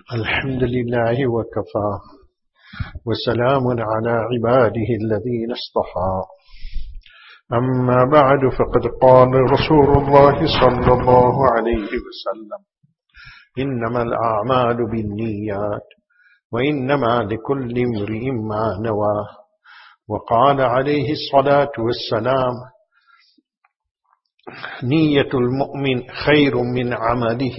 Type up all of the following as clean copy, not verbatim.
الحمد لله وكفى وسلام على عباده الذين اصطفى أما بعد فقد قال رسول الله صلى الله عليه وسلم إنما الأعمال بالنيات وإنما لكل امرئ ما نوى وقال عليه الصلاة والسلام نية المؤمن خير من عمله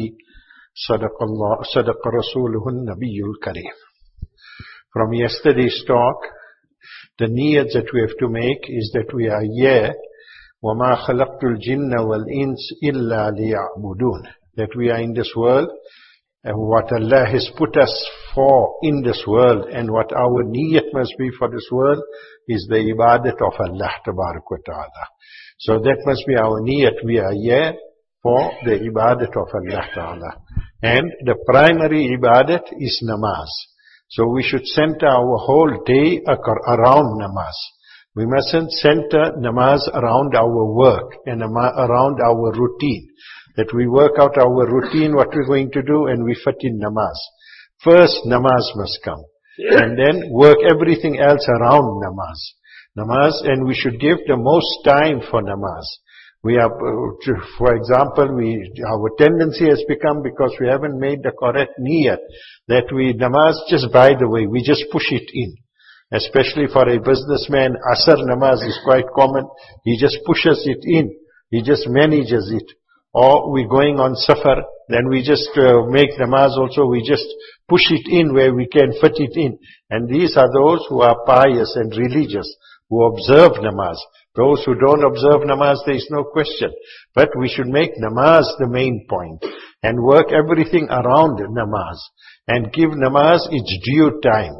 صدق رسوله النبي الكريم. From yesterday's talk, the niyat that we have to make is that we are here وَمَا خَلَقْتُ الْجِنَّ وَالْإِنسِ إِلَّا لِيَعْبُدُونَ, that we are in this world and what Allah has put us for in this world and what our niyat must be for this world is the ibadat of Allah Tabarak wa Ta'ala. So that must be our niyat. We are here for the ibadat of Allah Ta'ala. And the primary ibadat is namaz. So we should center our whole day around namaz. We mustn't center namaz around our work and around our routine. That we work out our routine, what we're going to do, and we fit in namaz. First, namaz must come. And then work everything else around namaz. And we should give the most time for namaz. We are, for example, our tendency has become, because we haven't made the correct niyat, that namaz just by the way, we just push it in. Especially for a businessman, Asr namaz is quite common. He just pushes it in. He just manages it. Or we're going on safar, then we just make namaz also, we just push it in where we can fit it in. And these are those who are pious and religious, who observe namaz. Those who don't observe namaz, there is no question. But we should make namaz the main point and work everything around namaz and give namaz its due time.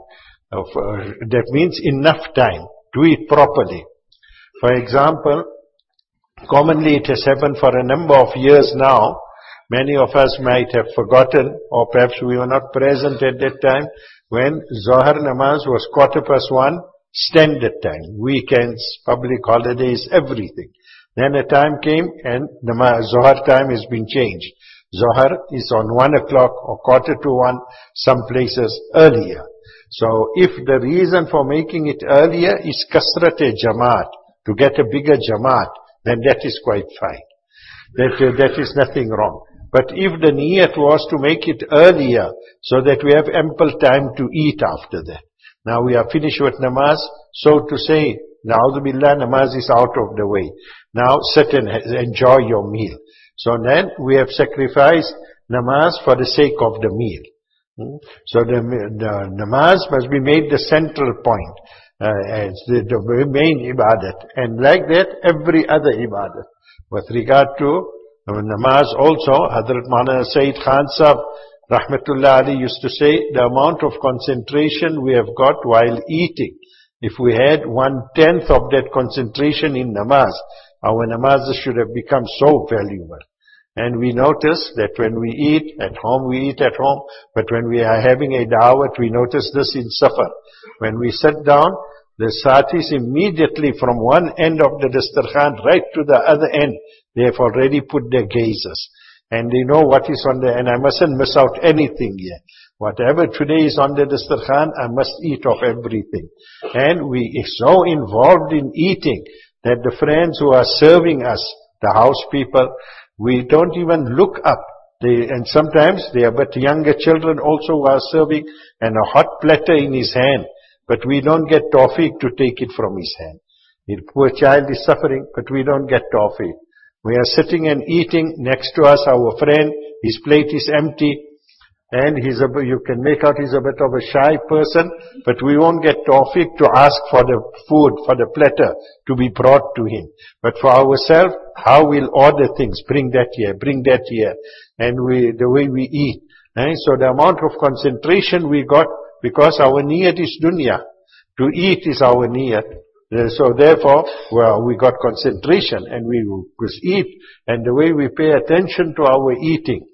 That means enough time. Do it properly. For example, commonly it has happened for a number of years now. Many of us might have forgotten, or perhaps we were not present at that time, when Zohar namaz was 1:15, standard time, weekends, public holidays, everything. Then a time came and Zohar time has been changed. Zohar is on 1 o'clock or 1:45, some places earlier. So if the reason for making it earlier is kasrat-e-jamaat, to get a bigger jamaat, then that is quite fine. That is nothing wrong. But if the niyat was to make it earlier so that we have ample time to eat after that. Now we are finished with namaz, so to say, na'udhu billah, namaz is out of the way. Now sit and enjoy your meal. So then we have sacrificed namaz for the sake of the meal. So the namaz must be made the central point, as the main ibadat. And like that, every other ibadat. With regard to namaz also, Hazrat Maulana Sayyid Khan Sahab Rahmatullah Ali used to say, the amount of concentration we have got while eating, if we had 1/10 of that concentration in namaz, our namaz should have become so valuable. And we notice that when we eat at home, but when we are having a da'wat, we notice this in safar. When we sit down, the satis immediately from one end of the dastarkhan right to the other end, they have already put their gazes. And they know what is on there, and I mustn't miss out anything here. Whatever today is on the dastarkhan, I must eat of everything. And we are so involved in eating that the friends who are serving us, the house people, we don't even look up. And sometimes they are but younger children also who are serving, and a hot platter in his hand, but we don't get tawfiq to take it from his hand. The poor child is suffering, but we don't get tawfiq. We are sitting and eating next to us, our friend, his plate is empty, and you can make out he's a bit of a shy person, but we won't get tawfiq to ask for the food, for the platter to be brought to him. But for ourselves, how we'll order things, bring that here, and the way we eat. So the amount of concentration we got, because our niyat is dunya. To eat is our niyat. So therefore, we got concentration and we just eat, and the way we pay attention to our eating.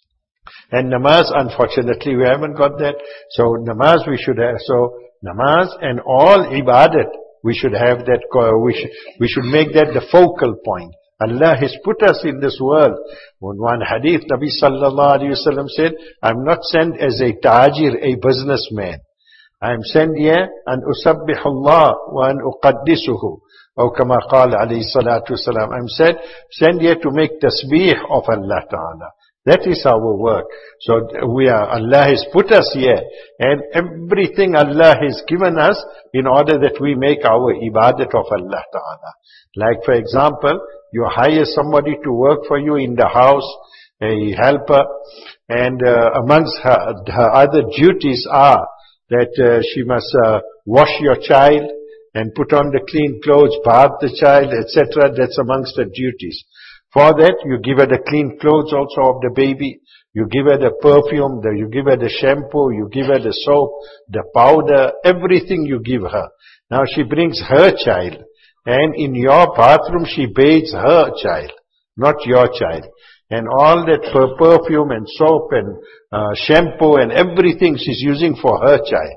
And namaz, unfortunately, we haven't got that. So namaz we should have. So namaz and all ibadat, we should have that. We should make that the focal point. Allah has put us in this world. In one hadith, Nabi sallallahu alayhi wa sallam said, I'm not sent as a tajir, a businessman. I'm sent here and usabbihu Allah wa an uqaddisuhu. Or kama qala alayhi salatu wasalam. I'm sent here to make tasbih of Allah Ta'ala. That is our work. So Allah has put us here, and everything Allah has given us in order that we make our ibadat of Allah Ta'ala. Like for example, you hire somebody to work for you in the house, a helper, and amongst her other duties are that she must wash your child and put on the clean clothes, bath the child, etc. That's amongst the duties. For that, you give her the clean clothes also of the baby. You give her the perfume, you give her the shampoo, you give her the soap, the powder, everything you give her. Now she brings her child, and in your bathroom she bathes her child, not your child. And all that perfume and soap and shampoo and everything she's using for her child.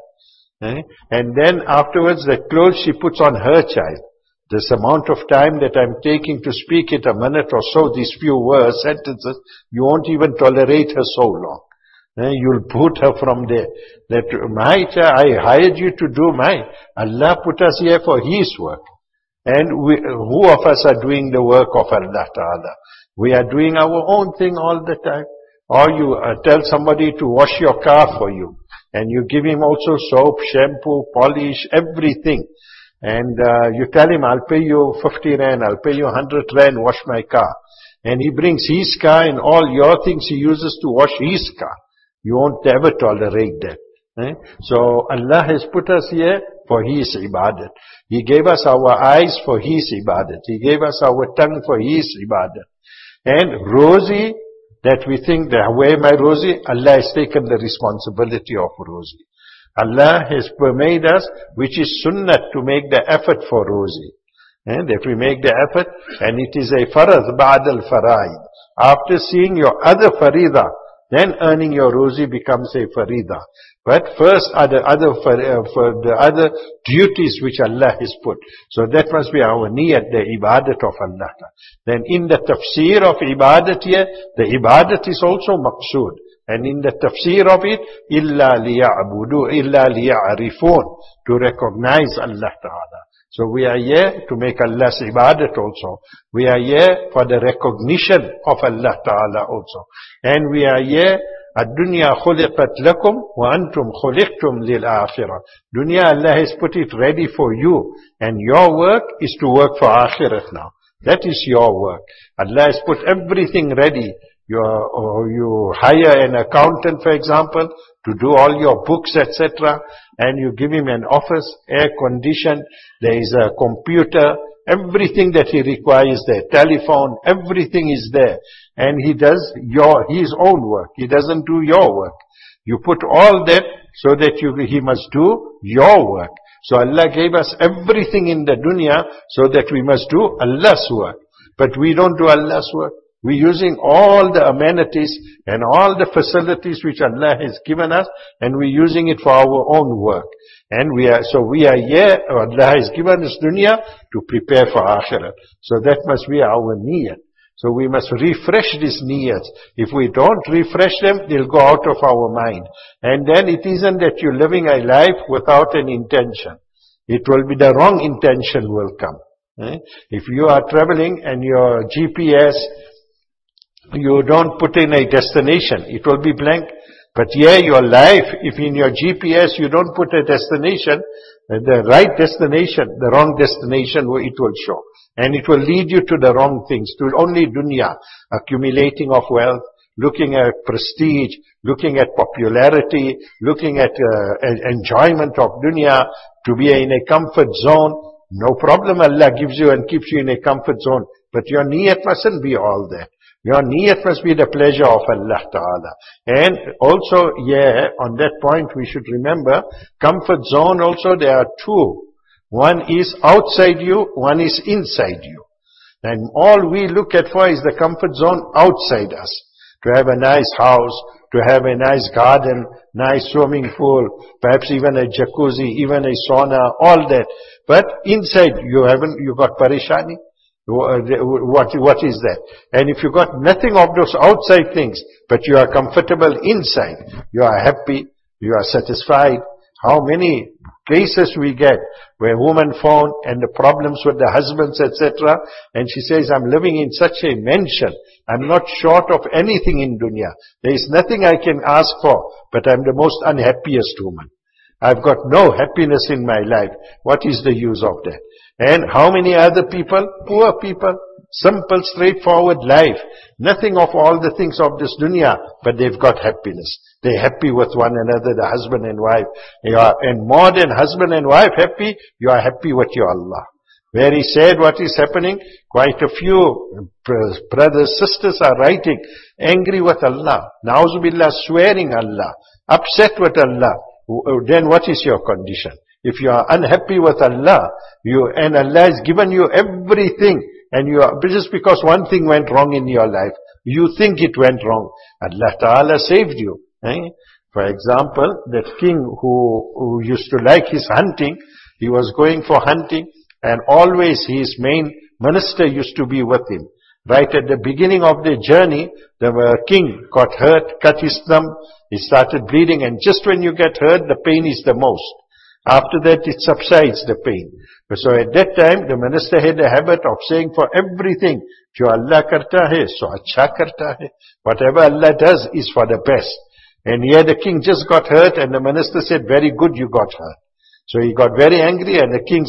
And then afterwards the clothes she puts on her child. This amount of time that I'm taking to speak it, a minute or so, these few words, sentences, you won't even tolerate her so long. You'll put her from there. That I hired you to do Allah put us here for His work. And who of us are doing the work of Allah Ta'ala? We are doing our own thing all the time. Or you tell somebody to wash your car for you. And you give him also soap, shampoo, polish, everything. And you tell him, I'll pay you 50 rand, I'll pay you 100 rand, wash my car. And he brings his car and all your things he uses to wash his car. You won't ever tolerate that. So Allah has put us here for His ibadat. He gave us our eyes for His ibadat. He gave us our tongue for His ibadat. And Rozi, that we think that where my Rozi, Allah has taken the responsibility of Rozi. Allah has made us, which is sunnah, to make the effort for Rozi. That we make the effort, and it is a farad ba'd al-faraid. After seeing your other farida, then earning your Rozi becomes a farida. But first are the other duties which Allah has put. So that must be our niyat, the ibadat of Allah. Then in the tafsir of ibadat here, the ibadat is also maqsood. And in the tafsir of it, illa liya'budu, illa liya'rifun, to recognize Allah Ta'ala. So we are here to make Allah's ibadat also. We are here for the recognition of Allah Ta'ala also. And we are here, الدنيا خلقت لكم وأنتم خلقتم للآخرة. Dunya, Allah has put it ready for you. And your work is to work for akhirat now. That is your work. Allah has put everything ready. You hire an accountant, for example, to do all your books, etc. And you give him an office, air conditioned, there is a computer, everything that he requires there, telephone, everything is there. And he does his own work. He doesn't do your work. You put all that so that he must do your work. So Allah gave us everything in the dunya so that we must do Allah's work. But we don't do Allah's work. We're using all the amenities and all the facilities which Allah has given us, and we're using it for our own work. And we are here, Allah has given us dunya to prepare for akhirat. So that must be our niyat. So we must refresh these niyats. If we don't refresh them, they'll go out of our mind. And then it isn't that you're living a life without an intention. It will be the wrong intention will come. If you are traveling and your GPS, you don't put in a destination, it will be blank. But here your life, if in your GPS you don't put a destination, the right destination, the wrong destination, it will show. And it will lead you to the wrong things, to only dunya, accumulating of wealth, looking at prestige, looking at popularity, looking at enjoyment of dunya, to be in a comfort zone. No problem, Allah gives you and keeps you in a comfort zone. But your niyat mustn't be all that. Your niyat must be the pleasure of Allah Ta'ala. And also, on that point we should remember, comfort zone also there are two. One is outside you, one is inside you. And all we look at for is the comfort zone outside us. To have a nice house, to have a nice garden, nice swimming pool, perhaps even a jacuzzi, even a sauna, all that. But inside you got parishani. What is that? And if you got nothing of those outside things, but you are comfortable inside, you are happy, you are satisfied. How many cases we get where women phone and the problems with the husbands, etc. And she says, I'm living in such a mansion. I'm not short of anything in dunya. There is nothing I can ask for, but I'm the most unhappiest woman. I've got no happiness in my life. What is the use of that? And how many other people? Poor people. Simple, straightforward life. Nothing of all the things of this dunya, but they've got happiness. They're happy with one another, the husband and wife. And more than husband and wife happy, you are happy with your Allah. Very sad what is happening. Quite a few brothers, sisters are writing, angry with Allah. Na'uzubillah, swearing Allah. Upset with Allah. Then what is your condition? If you are unhappy with Allah, and Allah has given you everything, and you are, just because one thing went wrong in your life, you think it went wrong. Allah Ta'ala saved you. For example, that king who used to like his hunting, he was going for hunting, and always his main minister used to be with him. Right at the beginning of the journey, the king got hurt, cut his thumb, he started bleeding, and just when you get hurt, the pain is the most. After that, it subsides, the pain. So at that time, the minister had a habit of saying for everything, Jo Allah karta hai, so acha karta hai. Whatever Allah does is for the best. And here the king just got hurt, and the minister said, very good, you got hurt. So he got very angry, and the king's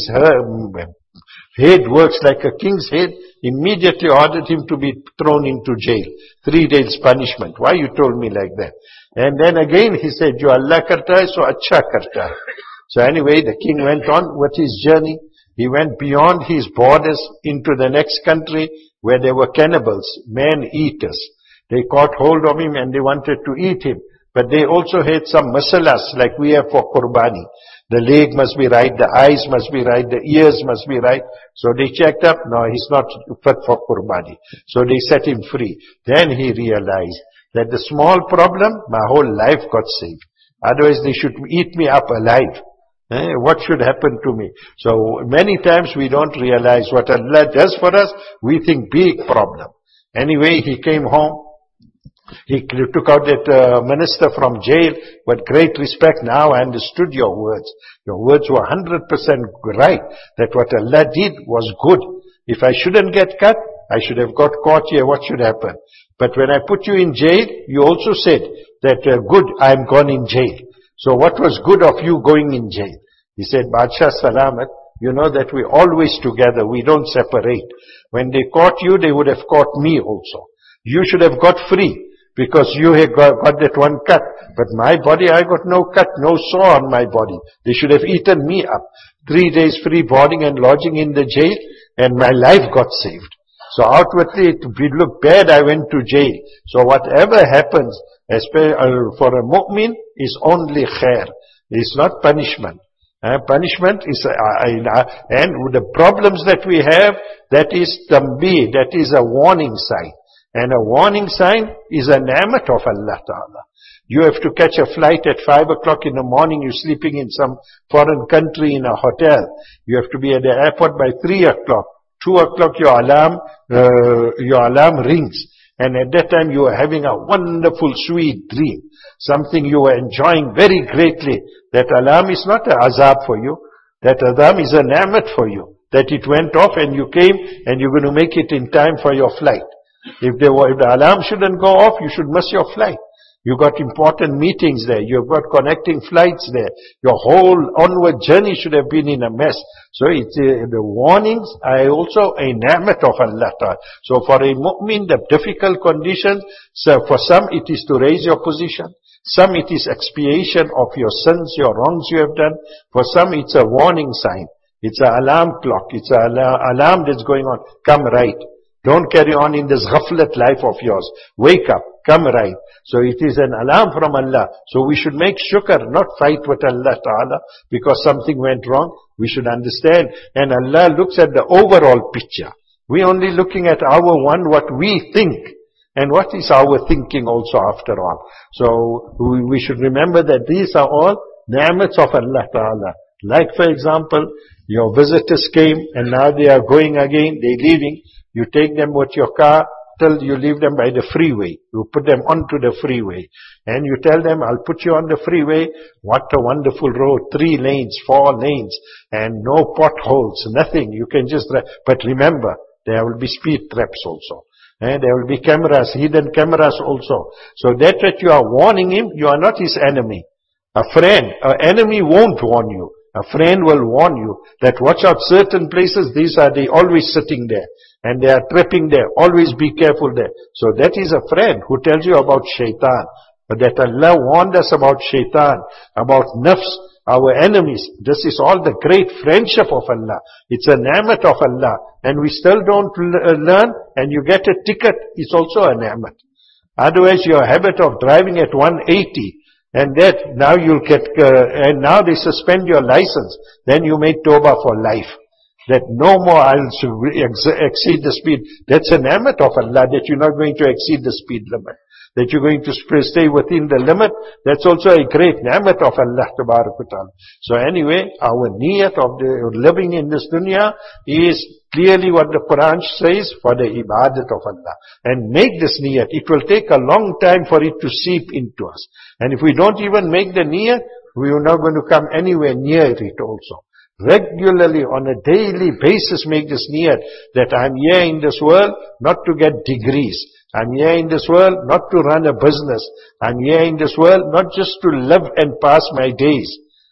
head works like a king's head, immediately ordered him to be thrown into jail. 3 days punishment. Why you told me like that? And then again he said, Jo Allah karta hai, so acha karta hai. So anyway, the king went on with his journey. He went beyond his borders into the next country where there were cannibals, man-eaters. They caught hold of him and they wanted to eat him. But they also had some masalas like we have for qurbani. The leg must be right, the eyes must be right, the ears must be right. So they checked up, no, he's not fit for qurbani. So they set him free. Then he realized that the small problem, my whole life got saved. Otherwise they should eat me up alive. What should happen to me? So many times we don't realize what Allah does for us. We think big problem. Anyway, he came home. He took out that minister from jail with great respect. Now I understood your words. Your words were 100% right. That what Allah did was good. If I shouldn't get cut, I should have got caught here. What should happen? But when I put you in jail, you also said that good, I'm gone in jail. So what was good of you going in jail? He said, Badshah Salamat, you know that we're always together. We don't separate. When they caught you, they would have caught me also. You should have got free because you had got that one cut. But my body, I got no cut, no sore on my body. They should have eaten me up. 3 days free boarding and lodging in the jail, and my life got saved. So outwardly it would look bad, I went to jail. So whatever happens, for a mu'min, is only khair. It's not punishment. Punishment is, and the problems that we have, that is tambi, that is a warning sign. And a warning sign is a ni'mat of Allah Ta'ala. You have to catch a flight at 5 o'clock in the morning, you're sleeping in some foreign country in a hotel. You have to be at the airport by 3 o'clock. 2 o'clock your alarm rings. And at that time you are having a wonderful sweet dream. Something you are enjoying very greatly. That alarm is not an azab for you. That alarm is a ni'mat for you. That it went off and you came and you're going to make it in time for your flight. If the alarm shouldn't go off, you should miss your flight. You got important meetings there. You've got connecting flights there. Your whole onward journey should have been in a mess. So it's the warnings are also a ni'mat of Allah Ta'ala. So for a mu'min, the difficult conditions, so for some it is to raise your position. Some it is expiation of your sins, your wrongs you have done. For some it's a warning sign. It's an alarm clock. It's an alarm that's going on. Come right. Don't carry on in this ghaflat life of yours. Wake up. Come right. So it is an alarm from Allah. So we should make shukr, not fight with Allah Ta'ala because something went wrong. We should understand. And Allah looks at the overall picture. We're only looking at our one, what we think. And what is our thinking also after all. So we should remember that these are all ni'mats of Allah Ta'ala. Like for example, your visitors came and now they are going again, they're leaving. You take them with your car till you leave them by the freeway. You put them onto the freeway. And you tell them, I'll put you on the freeway. What a wonderful road. 3 lanes, 4 lanes, and no potholes, nothing. You can just drive. But remember, there will be speed traps also. And there will be cameras, hidden cameras also. So that you are warning him, you are not his enemy. A friend, an enemy won't warn you. A friend will warn you that watch out certain places, they always sitting there. And they are trapping there. Always be careful there. So that is a friend who tells you about shaitan. But that Allah warned us about shaitan, about nafs, our enemies. This is all the great friendship of Allah. It's a ni'mat of Allah. And we still don't learn, and you get a ticket, it's also a ni'mat. Otherwise your habit of driving at 180, and that now you'll get, and now they suspend your license, then you make tawbah for life. That no more I'll exceed the speed. That's a ni'mat of Allah, that you're not going to exceed the speed limit. That you're going to stay within the limit. That's also a great ni'mat of Allah Ta'ala. So anyway, our niyat of living in this dunya is clearly what the Quran says, for the ibadat of Allah. And make this niyat. It will take a long time for it to seep into us. And if we don't even make the niyat, we are not going to come anywhere near it also. Regularly, on a daily basis, make this niyat that I'm here in this world not to get degrees. I'm here in this world not to run a business. I'm here in this world not just to live and pass my days.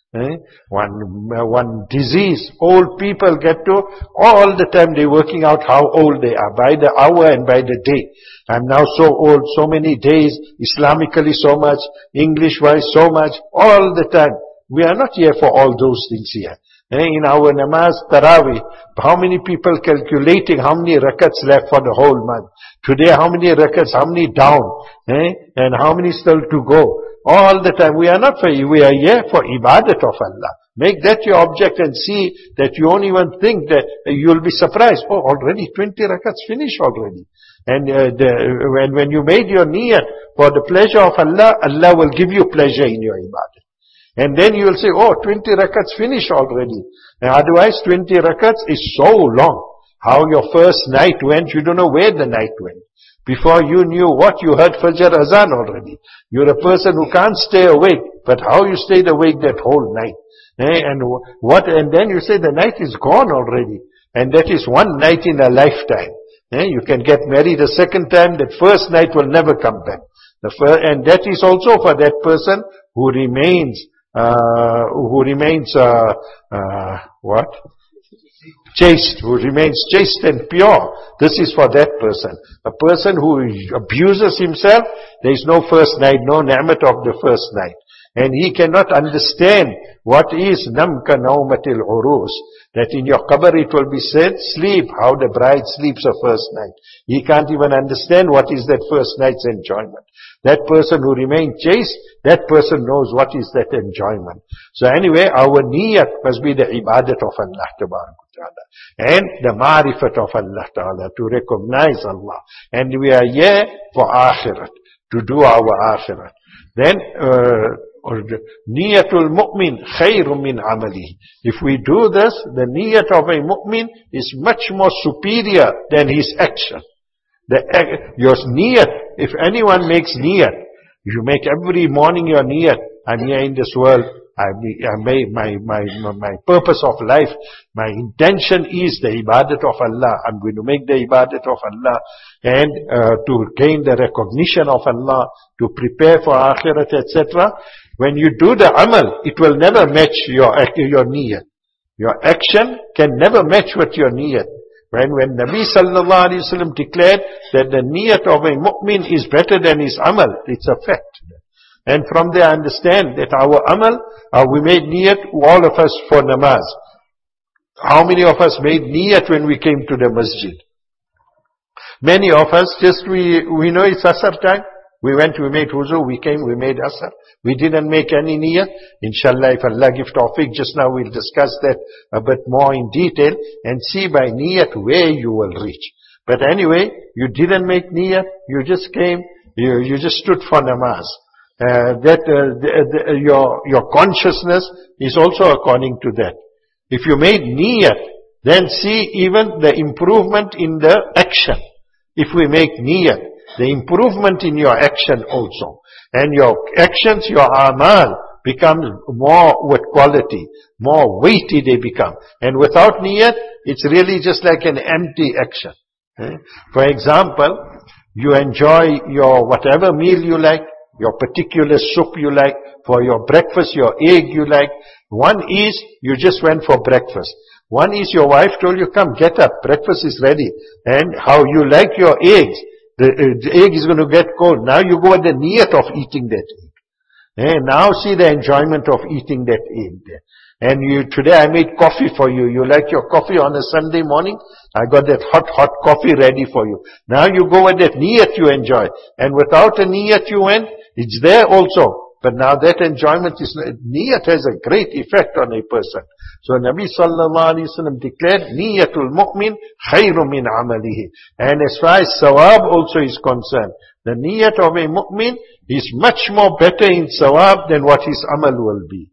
One disease, old people get to, all the time they're working out how old they are, by the hour and by the day. I'm now so old, so many days, Islamically so much, English-wise so much, all the time. We are not here for all those things here. In our namaz, Tarawih, how many people calculating how many rakats left for the whole month? Today, how many rakats, how many down? And how many still to go? All the time. We are not for you. We are here for ibadat of Allah. Make that your object and see that you won't even think that you'll be surprised. Oh, already 20 rakats finished already. And when you made your niyat for the pleasure of Allah, Allah will give you pleasure in your ibadat. And then you will say, oh, 20 rakats finished already. And otherwise, 20 rakats is so long. How your first night went, you don't know where the night went. Before you knew what, you heard Fajr Azan already. You're a person who can't stay awake, but how you stayed awake that whole night. And then you say the night is gone already. And that is one night in a lifetime. You can get married a second time, that first night will never come back. And that is also for that person who remains chaste, who remains chaste and pure. This is for that person. A person who abuses himself, there is no first night, no ni'mat of the first night. And he cannot understand what is namka naumatil urus. That in your qabr it will be said, sleep, how the bride sleeps her first night. He can't even understand what is that first night's enjoyment. That person who remains chaste, that person knows what is that enjoyment. So anyway, our niyat must be the ibadat of Allah Ta'ala. And the ma'rifat of Allah Ta'ala, to recognize Allah. And we are here for akhirat, to do our akhirat. Then, niyatul mu'min khayrun min amali. If we do this, the niyat of a mu'min is much more superior than his action. Your niyat, if anyone makes niyat, you make every morning your niyat, I'm here in this world, I made my purpose of life, my intention is the ibadat of Allah. I'm going to make the ibadat of Allah, and to gain the recognition of Allah, to prepare for akhirat, etc. When you do the amal, it will never match your niyat. Your action can never match with your niyat. When Nabi sallallahu alaihi wasallam declared that the niyat of a mu'min is better than his amal, it's a fact. And from there I understand that our amal, we made niyat, all of us, for namaz. How many of us made niyat when we came to the masjid? Many of us, we know it's asr time. We went, we made wuzu, we came, we made asr. We didn't make any niyat. Inshallah, if Allah gives tawfiq, just now we'll discuss that a bit more in detail and see by niyat where you will reach. But anyway, you didn't make niyat, you just came, you just stood for namaz. Your consciousness is also according to that. If you made niyat, then see even the improvement in the action. If we make niyat, the improvement in your action also. And your actions, your amal, become more with quality, more weighty they become. And without niyat, it's really just like an empty action. For example, you enjoy your whatever meal you like, your particular soup you like, for your breakfast, your egg you like. One is, you just went for breakfast. One is, your wife told you, come, get up, breakfast is ready. And how you like your eggs, the egg is going to get cold. Now you go with the niyat of eating that egg. And now see the enjoyment of eating that egg there. And today I made coffee for you. You like your coffee on a Sunday morning? I got that hot coffee ready for you. Now you go with that niyat you enjoy. And without a niyat you went, it's there also. But now that enjoyment niyat has a great effect on a person. So Nabi sallallahu alaihi wasallam declared, niyatul mu'min khairum min amalihi. And as far as sawab also is concerned, the niyat of a mu'min is much more better in sawab than what his amal will be.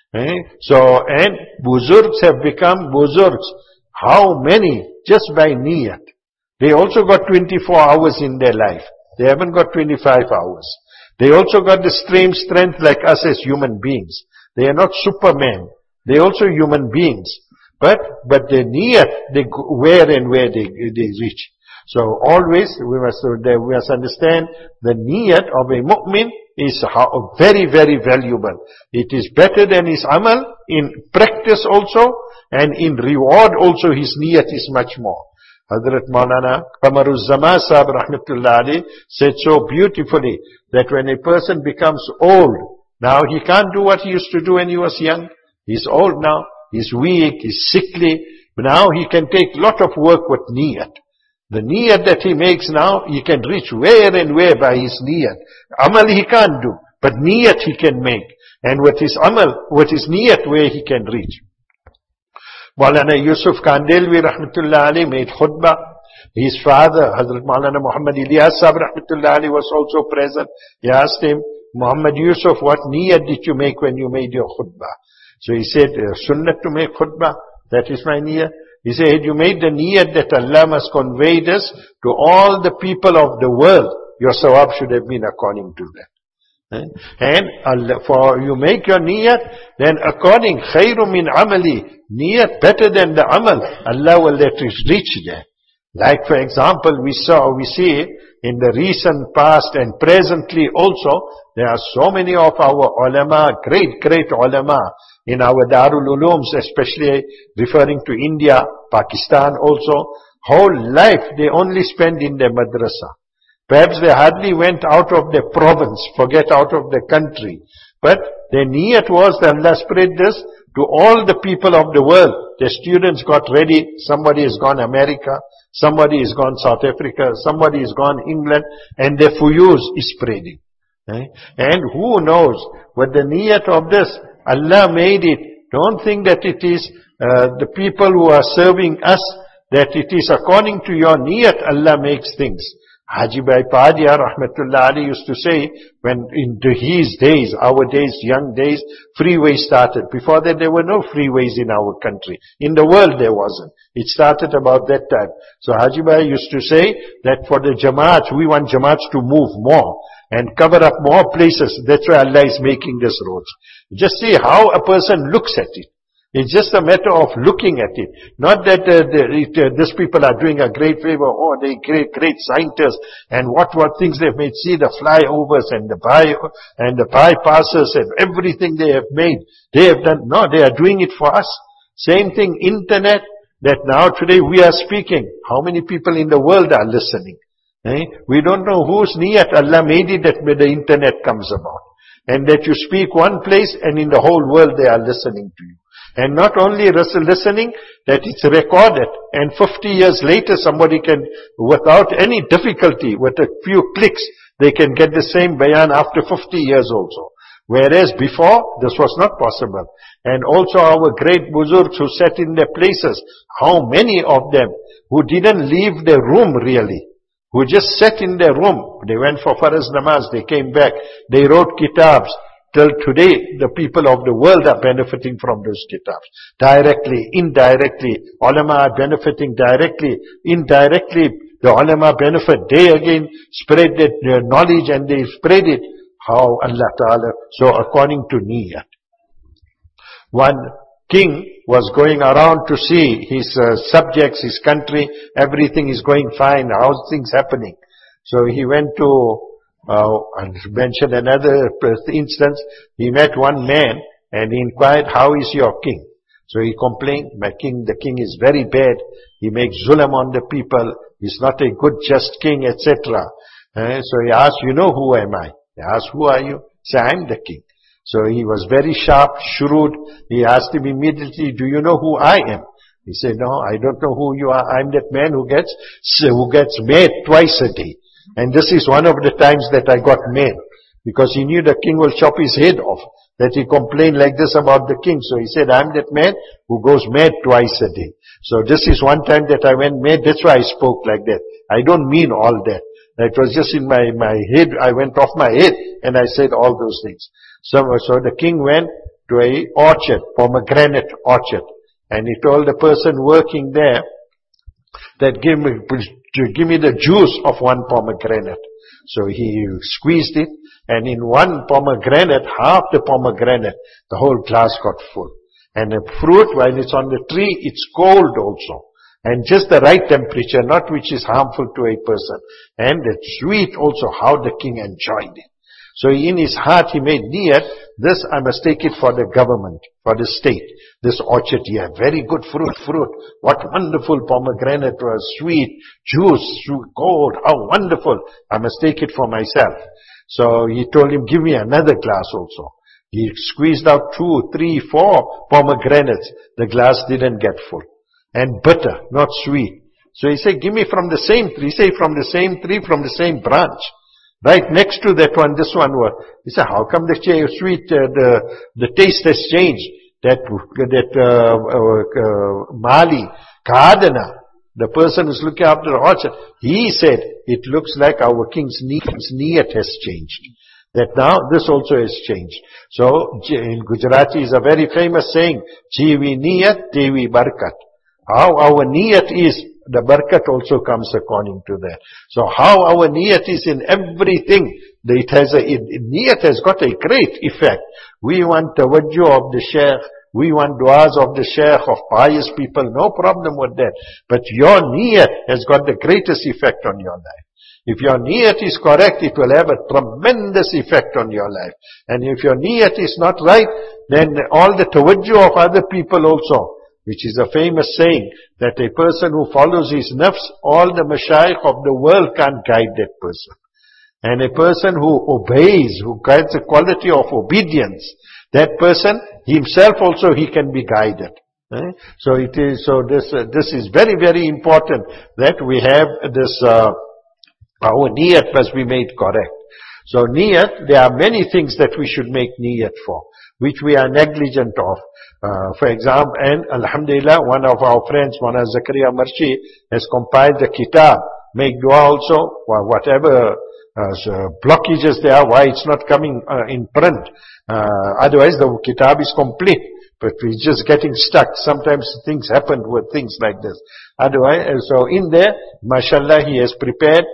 So, and buzurgs have become buzurgs. How many? Just by niyat. They also got 24 hours in their life. They haven't got 25 hours. They also got the same strength like us as human beings. They are not supermen. They are also human beings. But the niyat, where they reach. So always we must understand the niyat of a mu'min is very, very valuable. It is better than his amal in practice also, and in reward also his niyat is much more. Hazrat Maulana Qamaruz Zaman Sahib Rahmatullah Alayh said so beautifully that when a person becomes old, now he can't do what he used to do when he was young. He's old now, he's weak, he's sickly. Now he can take lot of work with niyat. The niyat that he makes now, he can reach where and where by his niyat. Amal he can't do, but niyat he can make. And with his amal, with his niyat, where he can reach. Maulana Yusuf Kandelwi Rahmatullah Ali made khutbah. His father, Hazrat Maulana Muhammad Ilyas Sahib Rahmatullah Ali was also present. He asked him, Muhammad Yusuf, what niyat did you make when you made your khutbah? So he said, sunnat to make khutbah, that is my niyat. He said, you made the niyat that Allah must convey this to all the people of the world. Your sawab should have been according to that. And for you make your niyat, then according, khairum min amali, niyat better than the amal, Allah will let it reach there. Like for example, we see in the recent past and presently also, there are so many of our ulama, great ulama, in our Darul Ulooms, especially referring to India, Pakistan also, whole life they only spend in their madrasa. Perhaps they hardly went out of their province, forget out of the country. But their niyat was that Allah spread this to all the people of the world. Their students got ready, somebody has gone America, somebody has gone South Africa, somebody has gone England, and their fuyuz is spreading. And who knows, with the niyat of this, Allah made it. Don't think that it is the people who are serving us, that it is according to your niyat Allah makes things. Haji Bhai Padia Rahmatullah Ali used to say, when in his days, our days, young days, freeways started. Before that there were no freeways in our country. In the world there wasn't. It started about that time. So Haji Bhai used to say that for the Jamaats, we want Jamaats to move more and cover up more places. That's why Allah is making this roads. Just see how a person looks at it. It's just a matter of looking at it. Not that these people are doing a great favor. Oh, they great scientists. And what things they've made. See the flyovers and the bypasses and everything they have made. They have done. No, they are doing it for us. Same thing, internet. That now today we are speaking. How many people in the world are listening? We don't know whose niyat Allah made it that the internet comes about. And that you speak one place and in the whole world they are listening to you. And not only listening, that it's recorded. And 50 years later somebody can, without any difficulty, with a few clicks, they can get the same bayan after 50 years also. Whereas before, this was not possible. And also our great buzurgs who sat in their places, how many of them who didn't leave their room really, who just sat in their room. They went for Farz Namaz, they came back, they wrote kitabs. Till today, the people of the world are benefiting from those kitabs. Directly, indirectly. Ulama are benefiting directly, indirectly. The ulama benefit. They again spread their knowledge and they spread it. How Allah Ta'ala. So according to Niyat. One king was going around to see his subjects, his country, everything is going fine, how's things happening. So he went to, and mentioned another instance, he met one man and he inquired, how is your king? So he complained, the king is very bad, he makes zulam on the people, he's not a good just king, etc. So he asked, you know who am I? He asked, who are you? He said, I'm the king. So he was very sharp, shrewd. He asked him immediately, do you know who I am? He said, no, I don't know who you are. I'm that man who gets mad twice a day. And this is one of the times that I got mad. Because he knew the king will chop his head off. That he complained like this about the king. So he said, I'm that man who goes mad twice a day. So this is one time that I went mad. That's why I spoke like that. I don't mean all that. It was just in my head. I went off my head and I said all those things. So the king went to a orchard, pomegranate orchard. And he told the person working there that give me the juice of one pomegranate. So he squeezed it, and in one pomegranate, half the pomegranate, the whole glass got full. And the fruit, while it's on the tree, it's cold also. And just the right temperature, not which is harmful to a person. And it's sweet also, how the king enjoyed it. So in his heart he made niyat, this I must take it for the government, for the state. This orchard here, very good fruit. What wonderful pomegranate was, sweet, juice, cold, how wonderful. I must take it for myself. So he told him, give me another glass also. He squeezed out 2, 3, 4 pomegranates. The glass didn't get full. And bitter, not sweet. So he said, give me from the same tree. He said, from the same tree, from the same branch. Right next to that one, this one was. He said, how come the sweet, the taste has changed? Mali, gardener, the person who's looking after the orchard, he said, it looks like our king's niyat has changed. That now this also has changed. So in Gujarati is a very famous saying, Jivi niyat, Devi barkat. How our niyat is, the barakat also comes according to that. So how our niyat is in everything, niyat has got a great effect. We want tawajjuh of the sheikh, we want du'as of the sheikh, of pious people, no problem with that. But your niyat has got the greatest effect on your life. If your niyat is correct, it will have a tremendous effect on your life. And if your niyat is not right, then all the tawajjuh of other people also, which is a famous saying, that a person who follows his nafs, all the mashayikh of the world can't guide that person. And a person who obeys, who guides the quality of obedience, that person himself also he can be guided. So this is very, very important that we have this, our niyat must be made correct. So niyat, there are many things that we should make niyat for, which we are negligent of. For example, and Alhamdulillah, one of our friends, Mona Zakaria Marshi, has compiled the kitab. Make dua also, whatever blockages there are, why it's not coming in print. Otherwise the kitab is complete. But we're just getting stuck. Sometimes things happen with things like this. Otherwise, so in there, mashallah, he has prepared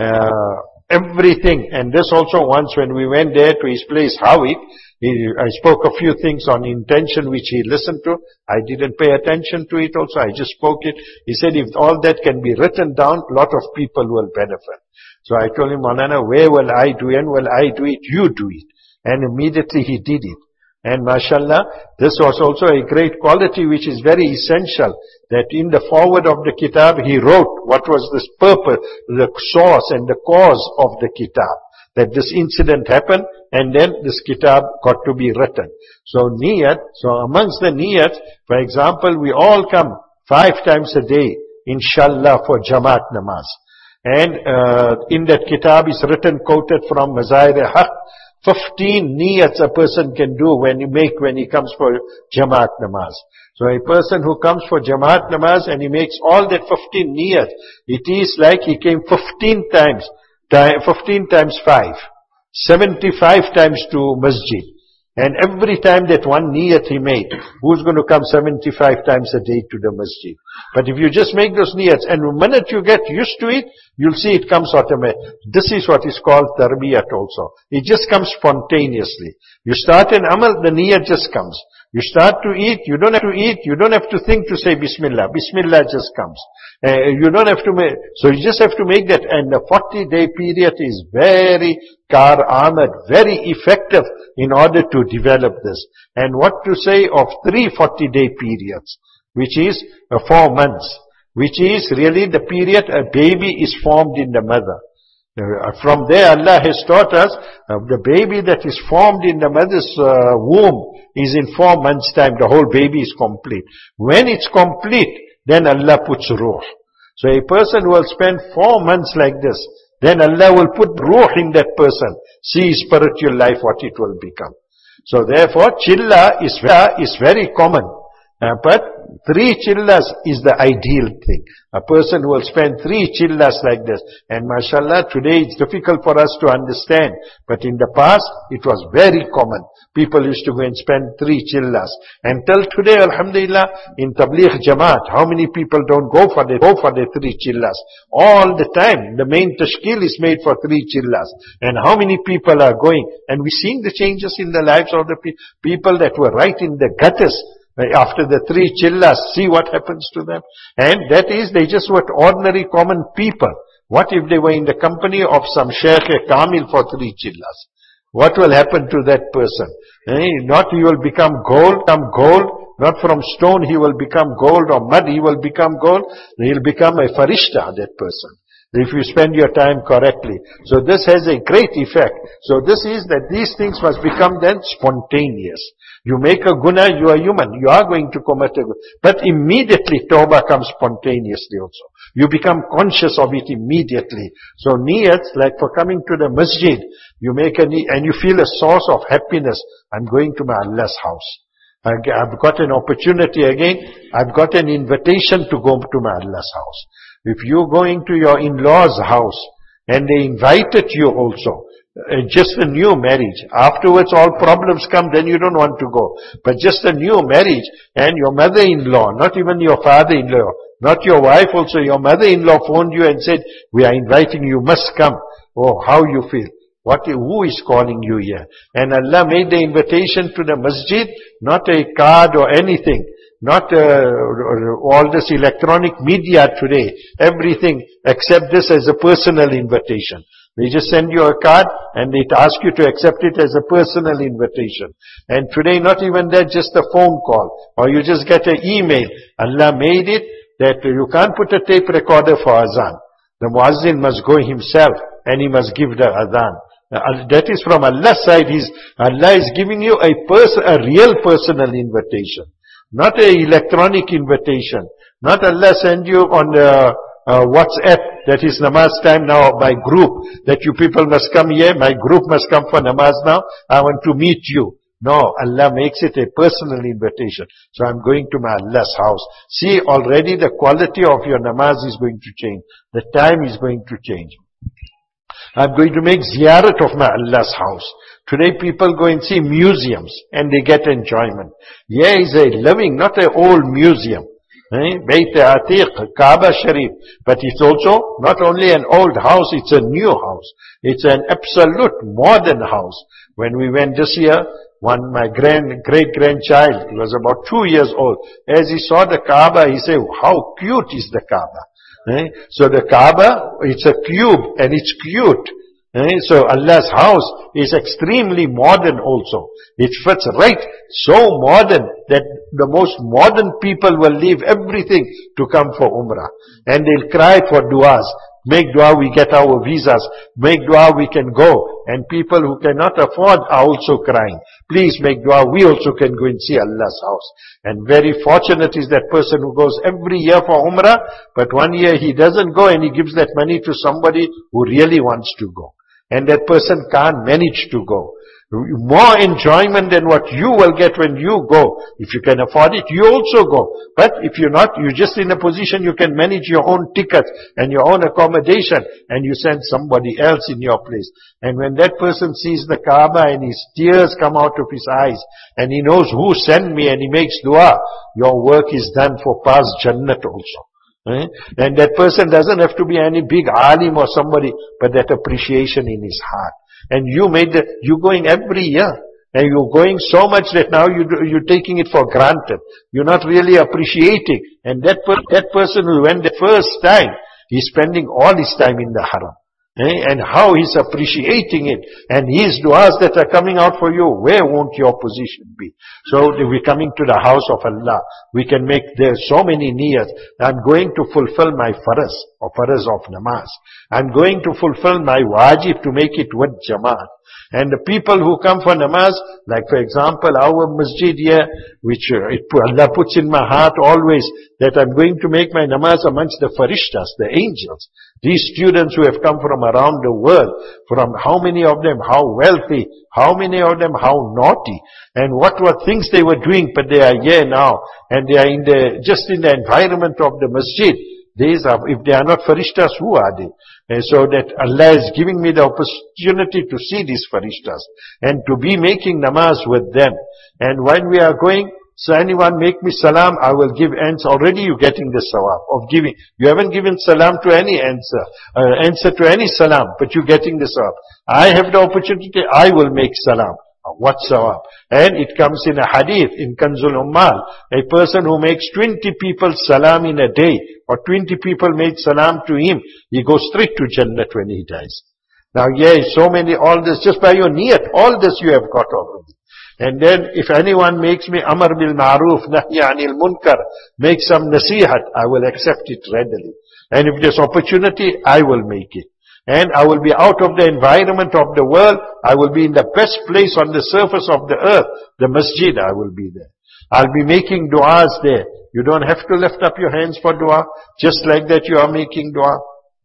everything. And this also once when we went there to his place, Hawik, I spoke a few things on intention which he listened to. I didn't pay attention to it also. I just spoke it. He said, if all that can be written down, a lot of people will benefit. So I told him, Maulana, where will I do it? And will I do it? You do it. And immediately he did it. And mashallah, this was also a great quality which is very essential. That in the forward of the kitab, he wrote what was this purpose, the source and the cause of the kitab. That this incident happened and then this kitab got to be written. So niyat, so amongst the niyat, for example, we all come 5 times a day, inshallah, for Jamaat namaz. And in that kitab is written, quoted from Mazair-e-Haq, 15 niyats a person can do when he comes for Jamaat namaz. So a person who comes for Jamaat namaz and he makes all that 15 niyats, it is like he came 15 times 5, 75 times to masjid. And every time that one niyat he made, who's going to come 75 times a day to the masjid? But if you just make those niyats, and the minute you get used to it, you'll see it comes automatically. This is what is called tarbiyat also. It just comes spontaneously. You start an amal, the niyat just comes. You start to eat, you don't have to think to say Bismillah. Bismillah just comes. You don't have to make, so you just have to make that, and the 40-day period is very very effective in order to develop this. And what to say of 3 40-day periods, which is 4 months, which is really the period a baby is formed in the mother. From there Allah has taught us, the baby that is formed in the mother's womb is in 4 months' time, the whole baby is complete. When it's complete, then Allah puts ruh. So a person will spend 4 months like this, then Allah will put ruh in that person. See his spiritual life, what it will become. So therefore, chilla is very common. But 3 chillas is the ideal thing. A person will spend 3 chillas like this. And mashallah, today it's difficult for us to understand. But in the past, it was very common. People used to go and spend 3 chillas. And till today, alhamdulillah, in Tabligh Jamaat, how many people don't go for the 3 chillas? All the time, the main tashkil is made for 3 chillas. And how many people are going? And we're seeing the changes in the lives of the people that were right in the gutters. After the 3 chillas, see what happens to them. And that is, they just were ordinary common people. What if they were in the company of some Sheikh Kamil for 3 chillas? What will happen to that person? Not he will become gold. Not from stone he will become gold, or mud he will become gold. He'll become a farishta, that person, if you spend your time correctly. So this has a great effect. So this is that these things must become then spontaneous. You make a guna, you are human. You are going to commit a guna. But immediately tawbah comes spontaneously also. You become conscious of it immediately. So niyat, like for coming to the masjid, you make a niyat and you feel a source of happiness. I'm going to my Allah's house. I've got an opportunity again. I've got an invitation to go to my Allah's house. If you're going to your in-laws' house and they invited you also, just a new marriage, afterwards all problems come, then you don't want to go. But just a new marriage, and your mother-in-law, not even your father-in-law, not your wife also, your mother-in-law phoned you and said, we are inviting you, must come. Oh, how you feel? Who is calling you here? And Allah made the invitation to the masjid, not a card or anything. Not all this electronic media today, everything, accept this as a personal invitation. They just send you a card and they ask you to accept it as a personal invitation. And today not even that, just a phone call, or you just get an email. Allah made it that you can't put a tape recorder for azan. The muazzin must go himself and he must give the azan. That is from Allah's side. Allah is giving you a real personal invitation. Not a electronic invitation. Not Allah send you on WhatsApp, that is namaz time now by group, that you people must come here, my group must come for namaz now, I want to meet you. No, Allah makes it a personal invitation. So I'm going to my Allah's house. See, already the quality of your namaz is going to change. The time is going to change. I'm going to make ziyarat of my Allah's house. Today people go and see museums and they get enjoyment. Here is a living, not an old museum. Bayt Atiq, Kaaba Sharif. But it's also not only an old house, it's a new house. It's an absolute modern house. When we went this year, my great-grandchild, he was about 2 years old. As he saw the Kaaba, he said, how cute is the Kaaba? So the Kaaba, it's a cube and it's cute. So Allah's house is extremely modern also. It fits right, so modern that the most modern people will leave everything to come for Umrah. And they'll cry for du'as. Make dua, we get our visas. Make dua, we can go. And people who cannot afford are also crying. Please make dua, we also can go and see Allah's house. And very fortunate is that person who goes every year for Umrah, but 1 year he doesn't go and he gives that money to somebody who really wants to go. And that person can't manage to go. More enjoyment than what you will get when you go. If you can afford it, you also go. But if you're not, you're just in a position you can manage your own tickets and your own accommodation, and you send somebody else in your place. And when that person sees the Kaaba and his tears come out of his eyes, and he knows who sent me and he makes dua, your work is done for past Jannat also. And that person doesn't have to be any big alim or somebody, but that appreciation in his heart. And you're going every year. And you're going so much that now you're taking it for granted. You're not really appreciating. And that person who went the first time, he's spending all his time in the haram. And how he's appreciating it. And his du'as that are coming out for you, where won't your position be? So we're coming to the house of Allah. We can make there so many niyats. I'm going to fulfill my faraz, or faraz of namaz. I'm going to fulfill my wajib to make it with jamaat. And the people who come for namaz, like for example our masjid here, which Allah puts in my heart always, that I'm going to make my namaz amongst the farishtas, the angels. These students who have come from around the world, from how many of them, how wealthy, how many of them, how naughty, and what were things they were doing, but they are here now, and they are just in the environment of the masjid. These are, if they are not farishtas, who are they? And so that Allah is giving me the opportunity to see these farishtas and to be making namaz with them. And when we are going, so anyone make me salam, I will give answer. Already you're getting the sawab of giving. You haven't given salam to any answer to any salam, but you're getting the sawab. I have the opportunity, I will make salam. What sawab? And it comes in a hadith, in Kanzul Ummal. A person who makes 20 people salam in a day, or 20 people make salam to him, he goes straight to Jannat when he dies. Now, so many, all this, just by your niyat, all this you have got already. And then, if anyone makes me amar bil ma'ruf, nahy anil munkar, make some nasihat, I will accept it readily. And if there's opportunity, I will make it. And I will be out of the environment of the world. I will be in the best place on the surface of the earth. The masjid, I will be there. I'll be making du'as there. You don't have to lift up your hands for dua. Just like that you are making dua.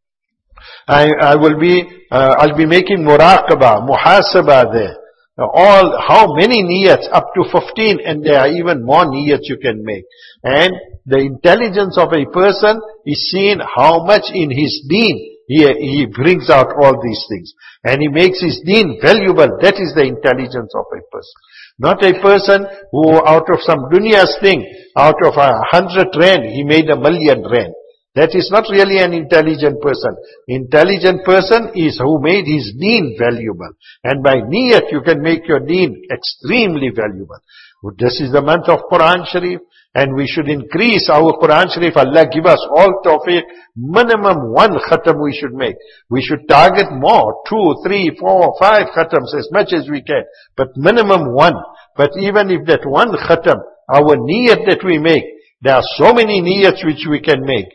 I'll be making muraqabah, muhasabah there. How many niyats? Up to 15, and there are even more niyats you can make. And the intelligence of a person is seen how much in his deen he brings out all these things. And he makes his deen valuable. That is the intelligence of a person. Not a person who out of some dunya's thing, out of 100 rand, he made 1,000,000 rand. That is not really an intelligent person. Intelligent person is who made his deen valuable. And by niyat you can make your deen extremely valuable. This is the month of Quran Sharif. And we should increase our Quran Sharif. Allah give us all tawfiq. Minimum 1 khatam we should make. We should target more. 2, 3, 4, 5 khatams as much as we can. But minimum 1. But even if that 1 khatam, our niyat that we make, there are so many niyats which we can make.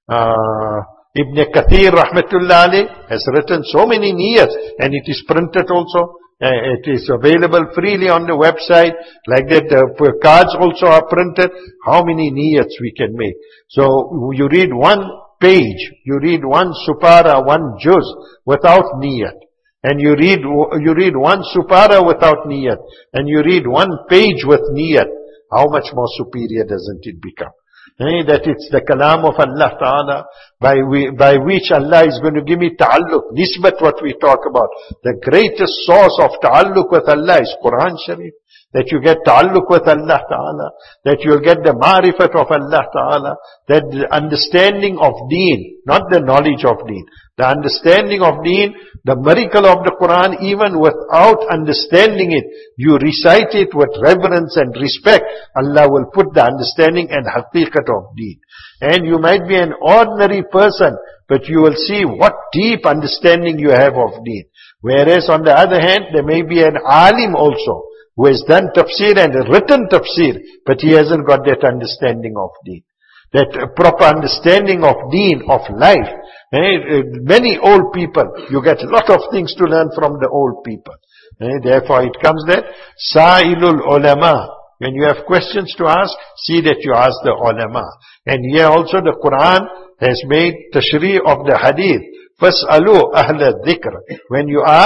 Ibn Kathir rahmatullah alayh has written so many niyats, and it is printed also. It is available freely on the website. Like that, the cards also are printed. How many niyats we can make? So you read 1 page, you read 1 supara, 1 juz without niyat. And you read 1 supara without niyat. And you read 1 page with niyat. How much more superior doesn't it become? That it's the kalam of Allah Ta'ala by which Allah is going to give me ta'alluq. Nisbat, what we talk about. The greatest source of ta'alluq with Allah is Quran Sharif. That you get ta'alluq with Allah Ta'ala. That you'll get the ma'rifat of Allah Ta'ala. That the understanding of deen, not the knowledge of deen. The understanding of deen, the miracle of the Quran, even without understanding it, you recite it with reverence and respect. Allah will put the understanding and haqiqat of deen. And you might be an ordinary person, but you will see what deep understanding you have of deen. Whereas on the other hand, there may be an alim also, who has done tafsir and written tafsir, but he hasn't got that understanding of deen. That proper understanding of deen, of life. Many old people, you get a lot of things to learn from the old people. Therefore it comes that Sa'ilul ulama. When you have questions to ask, see that you ask the ulama. And here also the Quran has made tashri' of the hadith. Fas'alu ahla dhikr. When you ask,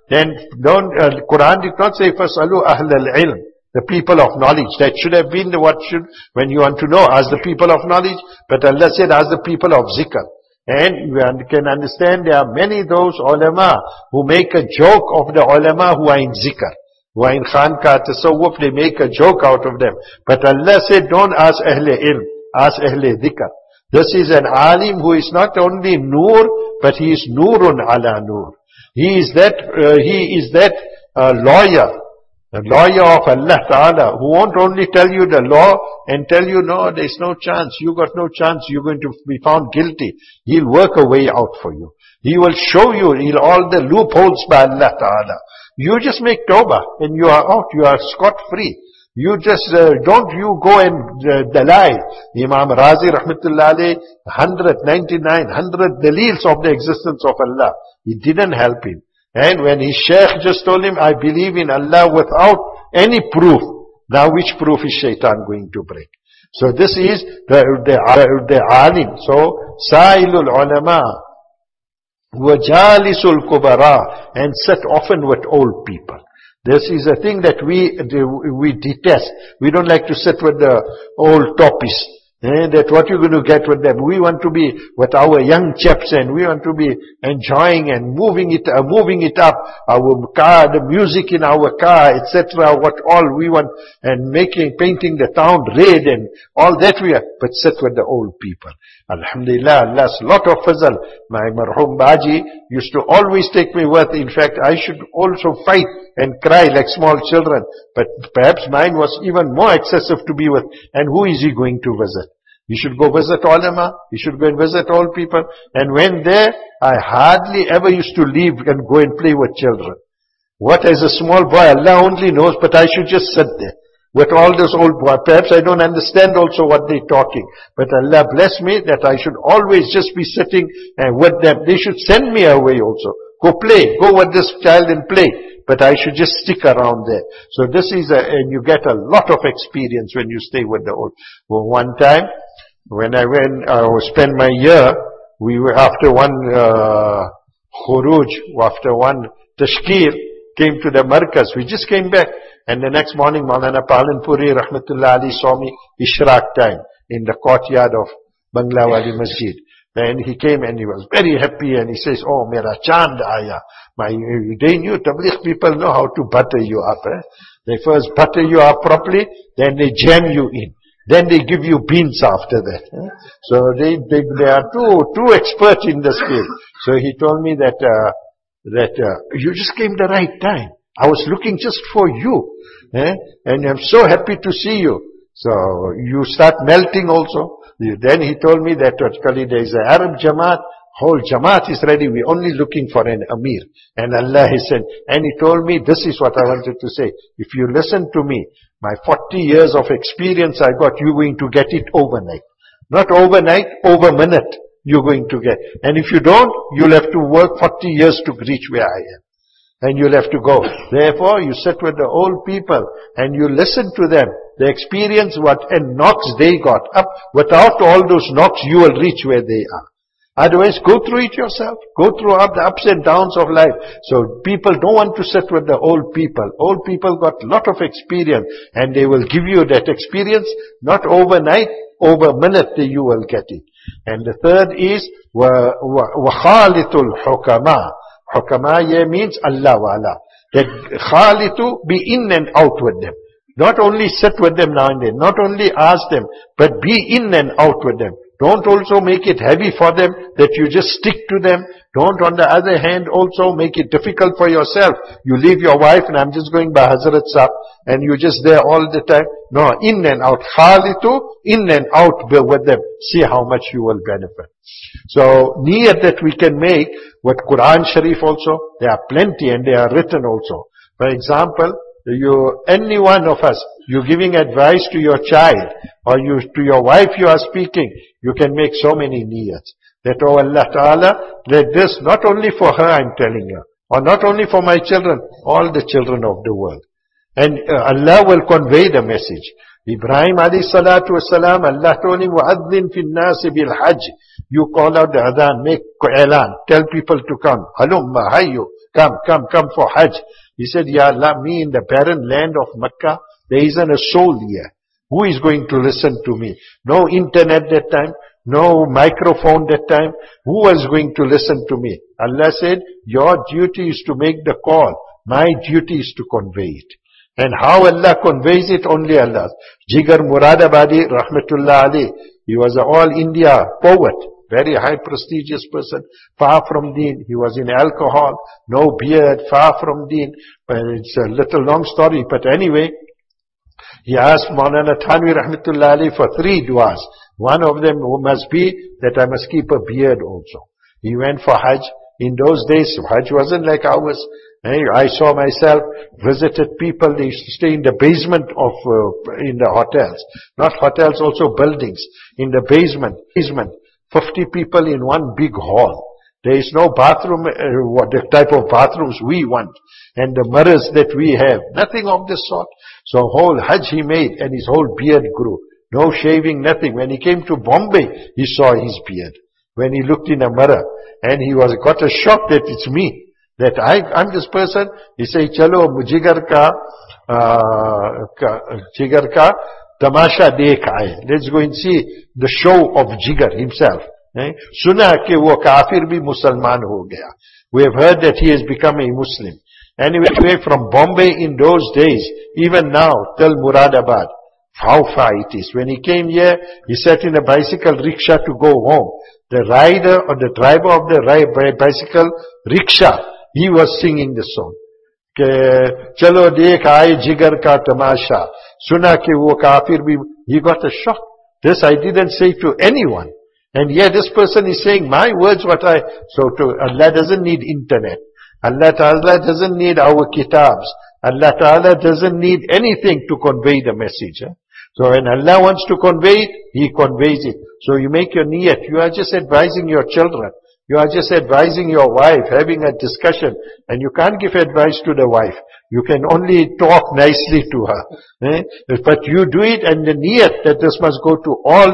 then Quran did not say, فَاسْأَلُوا أَهْلَ الْعِلْمِ, the people of knowledge. That should have been when you want to know, ask the people of knowledge. But Allah said, ask the people of zikr. And we can understand there are many those ulama who make a joke of the ulama who are in zikr, who are in khanka, tasawwuf, they make a joke out of them. But Allah said, don't ask ahle ilm, ask ahle dhikr. This is an alim who is not only nur, but he is nurun ala nur. He is that lawyer, the lawyer of Allah Ta'ala, who won't only tell you the law and tell you, no, there's no chance, you got no chance, you're going to be found guilty. He'll work a way out for you. He will show you all the loopholes by Allah Ta'ala. You just make tawbah and you are out, you are scot-free. You just, don't you go and dalai. Imam Razi rahmatullah alayh, 100 dalils of the existence of Allah. It didn't help him. And when his sheikh just told him, I believe in Allah without any proof. Now which proof is shaitan going to break? So this is the alim. So, sa'ilul ulama, wajalisul kubara, and sit often with old people. This is a thing that we detest. We don't like to sit with the old toppies. That what you're going to get with them. We want to be with our young chaps and we want to be enjoying and moving it up. Our car, the music in our car, etc. What all we want, and painting the town red and all that we are. But sit with the old people. Alhamdulillah, Allah's lot of fazal. My marhum Baji used to always take me with. In fact, I should also fight and cry like small children. But perhaps mine was even more excessive to be with. And who is he going to visit? You should go visit ulama. You should go and visit old people. And when there, I hardly ever used to leave and go and play with children. What as a small boy, Allah only knows, but I should just sit there with all those old boys. Perhaps I don't understand also what they're talking. But Allah bless me that I should always just be sitting with them. They should send me away also. Go play. Go with this child and play. But I should just stick around there. So this is and you get a lot of experience when you stay with the old. Well, one time, when I spent my year, we were after one khuruj, after one tashkir, came to the markaz. We just came back. And the next morning, Maulana Palanpuri rahmatullah ali saw me Ishraq time in the courtyard of Bangla Wali Masjid. And he came and he was very happy and he says, oh, mera chand aya. They knew, Tabligh people know how to butter you up. They first butter you up properly, then they jam you in. Then they give you beans after that. So they are too expert in this field. So he told me that you just came the right time. I was looking just for you. And I'm so happy to see you. So you start melting also. Then he told me that there is an Arab Jamaat, whole Jamaat is ready, we're only looking for an Amir. And Allah has said, and he told me, this is what I wanted to say. If you listen to me, my 40 years of experience I got, you're going to get it overnight. Not overnight, over minute you're going to get. And if you don't, you'll have to work 40 years to reach where I am. And you'll have to go. Therefore, you sit with the old people and you listen to them. The experience and knocks they got up. Without all those knocks, you will reach where they are. Otherwise, go through it yourself. Go through the ups and downs of life. So people don't want to sit with the old people. Old people got a lot of experience and they will give you that experience, not overnight, over a minute you will get it. And the third is, وَخَالِطُ الْحُكَمَا. Hukama means Allah wala. That khalitu, be in and out with them. Not only sit with them now and then, not only ask them, but be in and out with them. Don't also make it heavy for them that you just stick to them. Don't on the other hand also make it difficult for yourself. You leave your wife and I'm just going by Hazrat Sahib and you're just there all the time. No, in and out. Khalitu, in and out with them. See how much you will benefit. So, niyat that we can make with Quran Sharif also, there are plenty and they are written also. For example, any one of us, you're giving advice to your child or to your wife you are speaking, you can make so many niyats. That, oh Allah Ta'ala, let this not only for her I'm telling you, or not only for my children, all the children of the world. And Allah will convey the message. Ibrahim alayhi salatu wasalam, Allah told him, وَأَذِّن فِي النَّاسِ بِالْحَجِّ. You call out the adhan, make elan, tell people to come. Halumma, hayyu, come for Hajj. He said, Ya Allah, me in the barren land of Makkah, there isn't a soul here. Who is going to listen to me? No internet that time, no microphone that time. Who was going to listen to me? Allah said, your duty is to make the call. My duty is to convey it. And how Allah conveys it, only Allah. Jigar Muradabadi, Rahmatullah Ali, he was an all India poet, very high prestigious person, far from deen. He was in alcohol, no beard, far from deen. But it's a little long story, but anyway, he asked Maulana Thanvi Rahmatullah Ali for 3 du'as. One of them must be that I must keep a beard also. He went for Hajj. In those days, Hajj wasn't like ours. I saw myself, visited people, they used to stay in the basement of, in the hotels. Not hotels, also buildings. In the basement. 50 people in one big hall. There is no bathroom, the type of bathrooms we want. And the mirrors that we have. Nothing of this sort. So whole Hajj he made and his whole beard grew. No shaving, nothing. When he came to Bombay, he saw his beard. When he looked in a mirror and he got a shock that it's me. That I'm this person. He said, Chalo, jigar ka tamasha dekh aaye. Let's go and see the show of Jigar himself. Suna ke wo kafir bhi Musalman ho gaya. We have heard that he has become a Muslim. Anyway, from Bombay in those days, even now, till Muradabad, how far it is. When he came here, he sat in a bicycle rickshaw to go home. The rider or the driver of the bicycle rickshaw, he was singing the song. Chalo dekh aaye jigar ka tamasha. Suna ke wo kafir bhi. He got a shock. This I didn't say to anyone. And yet this person is saying my words Allah doesn't need internet. Allah Ta'ala doesn't need our kitabs. Allah Ta'ala doesn't need anything to convey the message. So when Allah wants to convey it, He conveys it. So you make your niyat. You are just advising your children. You are just advising your wife, having a discussion, and you can't give advice to the wife. You can only talk nicely to her. But you do it and the niyat that this must go to all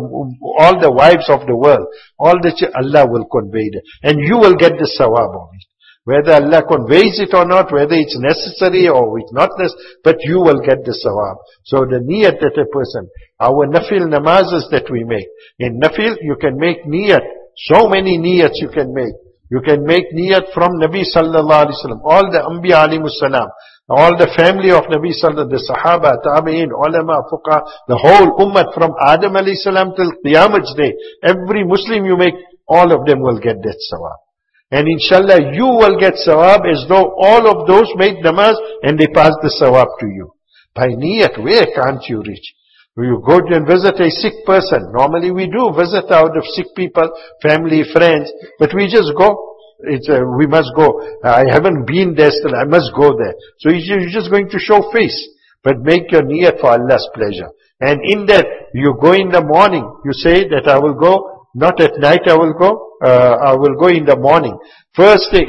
the wives of the world. Allah will convey it. And you will get the sawab of it. Whether Allah conveys it or not, whether it's necessary or it's not necessary, but you will get the sawab. So the niyat that a person, our nafil namazes that we make. In nafil, you can make niyat. So many niyats you can make. You can make niyat from Nabi sallallahu alaihi wasallam, all the Anbiya alaihimus salam, all the family of Nabi sallallahu, the Sahaba, Tabi'in, Ulama, Fuqaha, the whole ummah from Adam alayhi salam till Qiyamah's day. Every Muslim you make, all of them will get that sawab. And inshallah you will get sawab as though all of those made namaz and they pass the sawab to you. By niyat, where can't you reach? You go and visit a sick person. Normally we do visit out of sick people, family, friends, but we just go. We must go. I haven't been there still. I must go there. So you're just going to show face. But make your niyat for Allah's pleasure. And in that, you go in the morning. You say that I will go, not at night I will go. I will go in the morning. First, if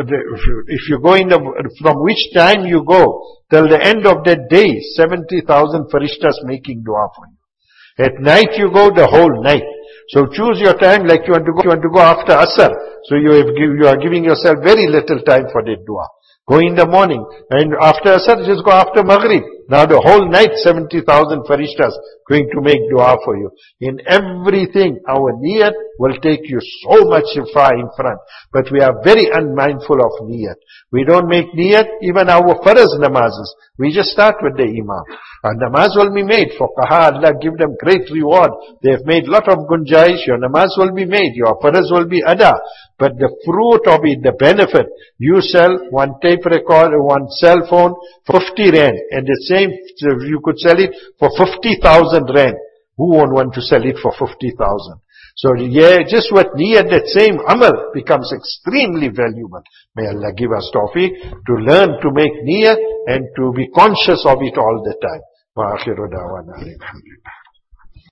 you go from which time you go, till the end of that day, 70,000 farishtas making dua for you. At night you go the whole night. So choose your time like you want to go after Asr. So you are giving yourself very little time for that dua. Go in the morning. And after Asr, just go after Maghrib. Now the whole night, 70,000 farishtas going to make dua for you. In everything, our niyat will take you so much far in front. But we are very unmindful of niyat. We don't make niyat, even our faraz namazes. We just start with the imam. Our namaz will be made. Fuqaha, Allah give them great reward. They have made lot of gunjaish. Your namaz will be made. Your faraz will be ada. But the fruit of it, the benefit, you sell one tape recorder, one cell phone, 50 rand. And the same, you could sell it for 50,000 rand. Who won't want to sell it for 50,000? So yeah, just what niyat, that same amal becomes extremely valuable. May Allah give us tawfiq to learn to make niyat and to be conscious of it all the time. Wa akhiru da'wana alhamdulillah.